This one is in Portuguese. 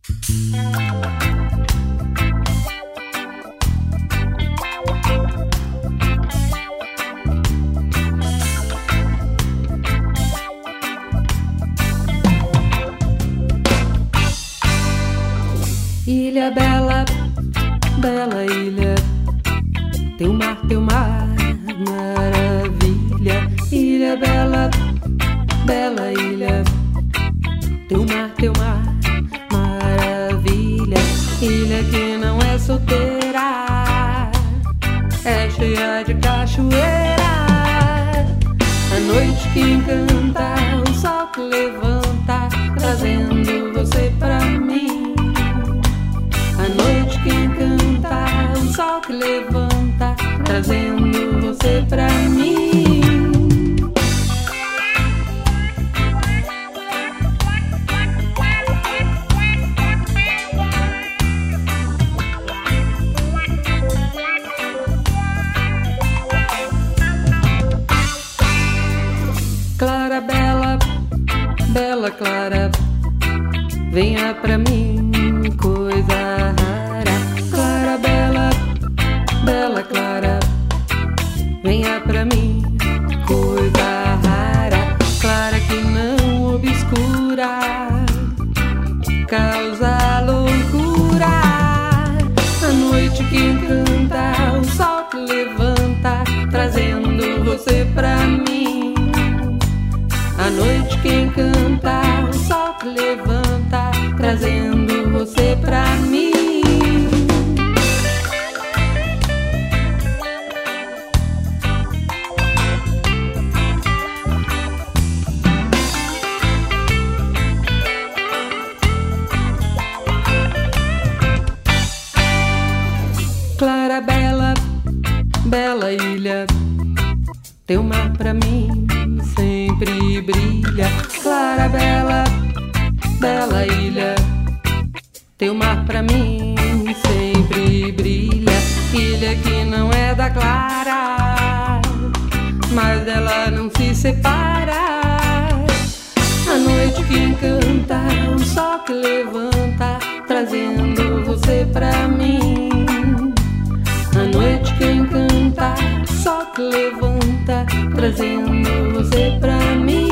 Ilha bela, bela ilha, teu mar, maravilha. Ilha bela, bela ilha, teu mar, maravilha. Ilha que não é solteira, é cheia de cachoeira. A noite que encanta, o sol que levanta, trazendo você pra mim. A noite que encanta, o sol que levanta, trazendo você pra mim. Clara, bela, bela Clara, venha pra mim, coisa rara. Clara, bela, bela Clara, venha pra mim, coisa rara. Clara que não obscura, causa loucura. A noite que encanta, o sol que levanta, trazendo você pra mim. A noite que encanta, o sol que levanta, trazendo você pra mim. Clara, bela, bela ilha, teu mar pra mim sempre brilha. Clara, bela, bela ilha, teu mar pra mim sempre brilha. Ilha que não é da Clara, mas dela não se separa. A noite que encanta, o sol que levanta, trazendo você pra mim. A noite que encanta, o sol que levanta, trazendo você pra mim.